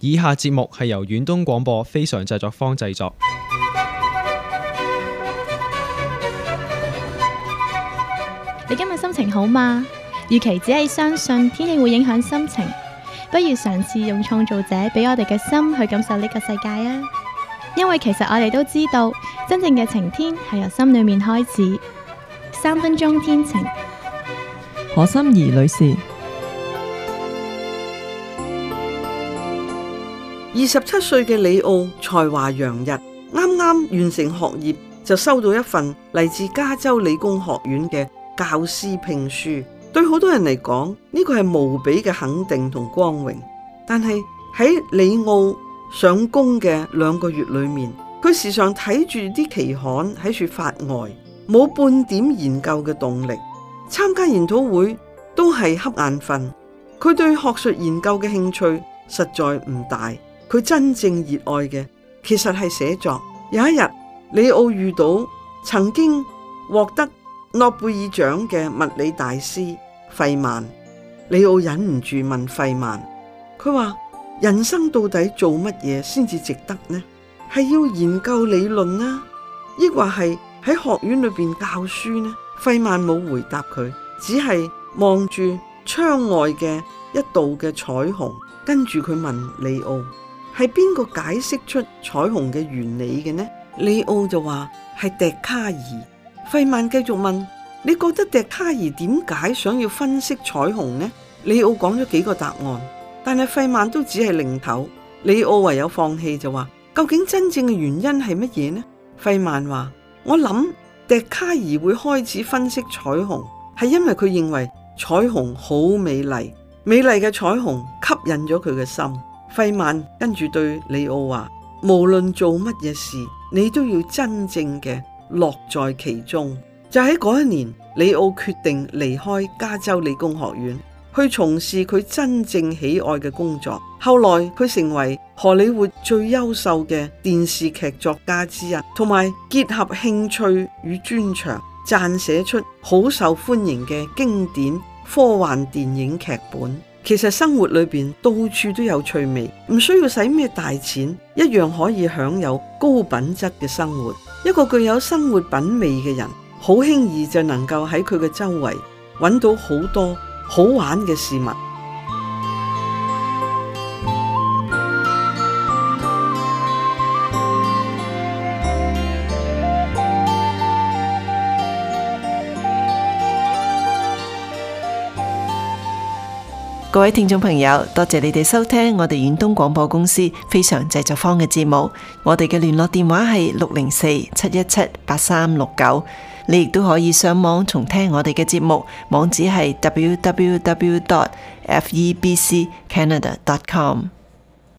以下節目係由遠東廣播非常製作坊製作。 你今日心情好嗎？與其只係相信天氣會影響心情，不如嘗試用創造者俾我哋嘅心去感受呢個世界啊！因為其實我哋都知道，真正嘅晴天係由心裏面開始。3分鐘天晴， 何心怡女士。 27歲嘅李奧才華洋溢，啱啱完成學業就收到一份嚟自加州理工學院嘅教師聘書。對好多人嚟講，呢個係無比嘅肯定同光榮。但係喺李奧上工嘅2個月裏面，佢時常睇住啲期刊喺處發呆，冇半點研究嘅動力。參加研討會都係瞌眼瞓。佢對學術研究嘅興趣實在唔大。佢真正熱愛嘅其實係寫作。有一日，李奧遇到曾經獲得諾貝爾獎嘅物理大師費曼。李奧忍唔住問費曼，佢話人生到底做乜嘢先至值得呢？係要研究理論啊，抑或係喺學院裏邊教書呢？費曼冇回答佢，只係望住窗外嘅一道嘅彩虹，跟住佢問李奧，係邊個解釋出彩虹嘅原理嘅呢？李奧就話係笛卡爾。費曼繼續問，你覺得笛卡爾點解想要分析彩虹呢？李奧講咗幾個答案，但係費曼都只係擰頭。李奧唯有放棄，就話究竟真正嘅原因係乜嘢呢？費曼話，我諗笛卡爾會開始分析彩虹，係因為佢認為彩虹好美麗，美麗嘅彩虹吸引咗佢嘅心。費曼跟住對李奧話，無論做乜嘢事，你都要真正嘅樂在其中。就喺嗰一年，李奧決定離開加州理工學院，去從事佢真正喜愛嘅工作。後來佢成為荷里活最優秀嘅電視劇作家之一，同埋結合興趣與專長，撰寫出好受歡迎嘅經典科幻電影劇本。其實生活裏邊到處都有趣味，唔需要使咩大錢，一樣可以享有高品質嘅生活。一個具有生活品味嘅人，好輕易就能夠喺佢嘅周圍揾到好多好玩嘅事物。 各位聽眾朋友，多謝你哋收聽我哋遠東廣播公司非常製作坊嘅節目。我哋嘅聯絡電話係604-717-8369。你亦都可以上網重聽我哋嘅節目，網址係www.febccanada.com。